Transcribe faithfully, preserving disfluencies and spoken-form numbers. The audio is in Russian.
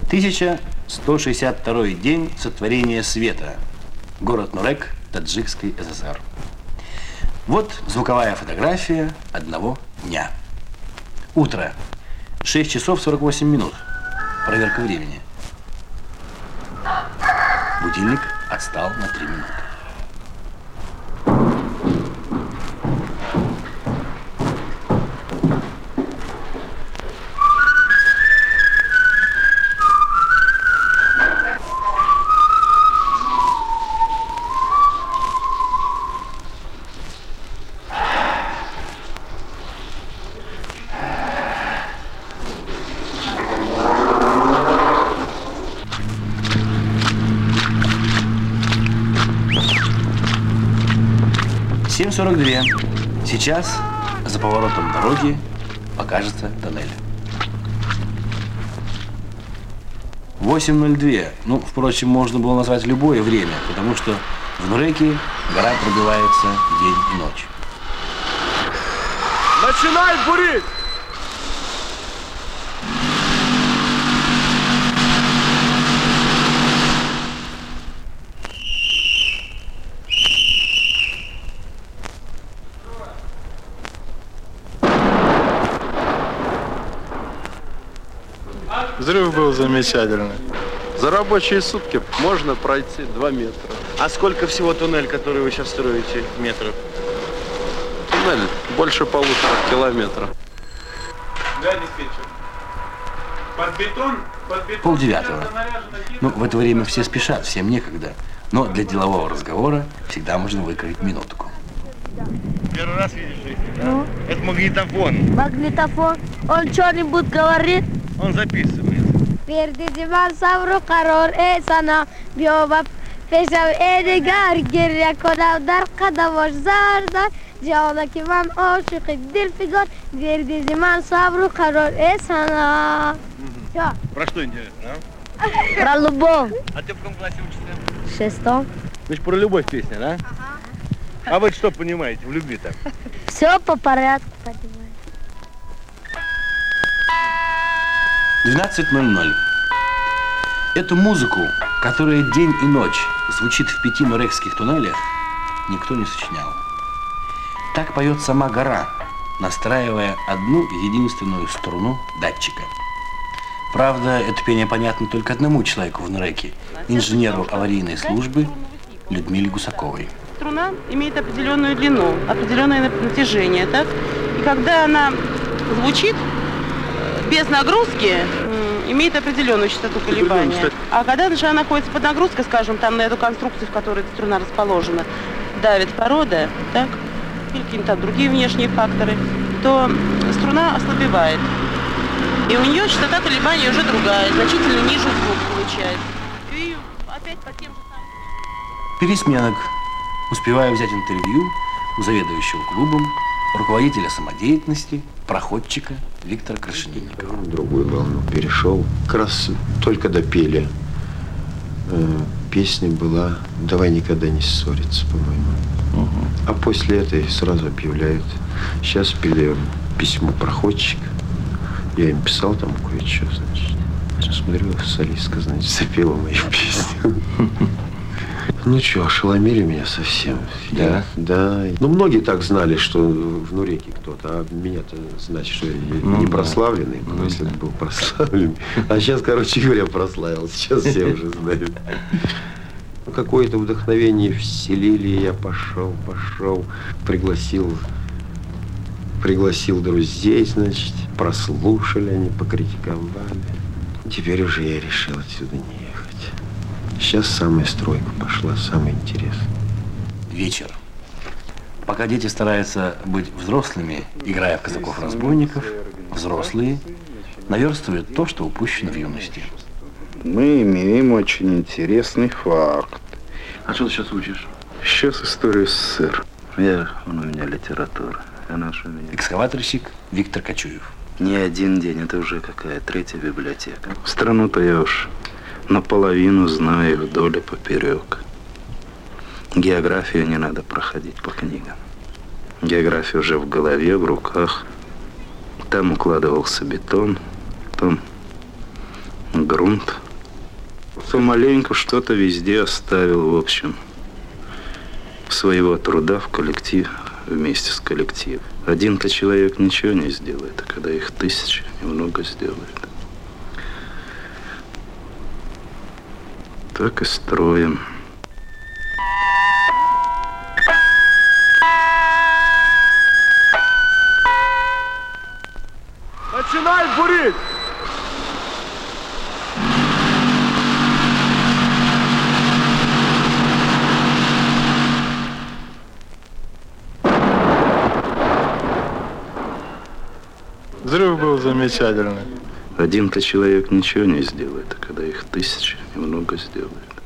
тысяча сто шестьдесят второй день сотворения света. Город Нурек, Таджикской ССР. Вот звуковая фотография одного дня. Утро. шесть часов сорок восемь минут. Проверка времени. Будильник отстал на три минуты. семь сорок два. Сейчас за поворотом дороги покажется тоннель. восемь ноль два. Ну, впрочем, можно было назвать любое время, потому что в Нуреке гора пробивается день и ночь. Начинай бурить! Взрыв был замечательный. За рабочие сутки можно пройти два метра. А сколько всего туннель, который вы сейчас строите, метров? Туннель больше полутора километра. Да, диспетчер. Под бетон, под бетон. Полдевятого. Ну, в это время все спешат, всем некогда. Но для делового разговора всегда можно выкроить минутку. Первый раз видишь их, да? Ну? Это магнитофон. Магнитофон? Он что-нибудь говорит? Он записывает. Перди ман савру карор э сана биоба пешав эдигар гиря конав дар кадавош зарда жана ки ман ошиқи дилфигор перди ман савру карор э сана. Про что интересно, а? Про любовь. А ты в каком классе учишься? В шестом. Значит, про любовь песня, да? Ага. А вы что понимаете в любви-то? Все по порядку понимаю. двенадцать ноль ноль. Эту музыку, которая день и ночь звучит в пяти нурекских туннелях, никто не сочинял. Так поет сама гора, настраивая одну единственную струну датчика. Правда, это пение понятно только одному человеку в Нуреке, инженеру аварийной службы Людмиле Гусаковой. Струна имеет определенную длину, определенное натяжение, так? И когда она звучит без нагрузки, имеет определенную частоту колебания. А когда же она находится под нагрузкой, скажем, там на эту конструкцию, в которой эта струна расположена, давит порода, так, или какие-то там другие внешние факторы, то струна ослабевает. И у нее частота колебания уже другая, значительно ниже звук получается. И опять по тем же самым... Пересменок. Успеваю взять интервью у заведующего клубом, руководителя самодеятельности, проходчика Виктора Крашенинникова. Другую волну перешел. Как раз только допели. Песня была «Давай никогда не ссориться», по-моему. Угу. А после этой сразу объявляют. Сейчас пели письмо проходчика. Я им писал там кое-что, значит. Смотрю, солистка, значит, запела мою песню. Ну что, ошеломили меня совсем. Да? Я, да. Ну, многие так знали, что в Нуреке кто-то, а меня-то, значит, что я ну, не да. прославленный, ну, если бы да. был прославленный. А сейчас, короче говоря, прославился. Сейчас все уже знают. Какое-то вдохновение вселили, я пошел, пошел, пригласил, пригласил друзей, значит, прослушали, они покритиковали. Теперь уже я решил отсюда не ехать. Сейчас самая стройка пошла, самое интересное. Вечер. Пока дети стараются быть взрослыми, играя в казаков-разбойников, взрослые наверстывают то, что упущено в юности. Мы имеем очень интересный факт. А что ты сейчас учишь? Сейчас историю СССР. Я, он у меня литература. Она же у меня... Экскаваторщик Виктор Кочуев. Не один день, это уже какая третья библиотека. Страну-то я уж наполовину знаю вдоль и поперек. Географию не надо проходить по книгам. География уже в голове, в руках. Там укладывался бетон, потом грунт. Помаленьку что-то везде оставил, в общем, своего труда в коллектив, вместе с коллективом. Один-то человек ничего не сделает, а когда их тысячи, немного сделает. Так и строим. Начинай бурить! Взрыв был замечательный. Один-то человек ничего не сделает, а когда их тысячи, немного сделает.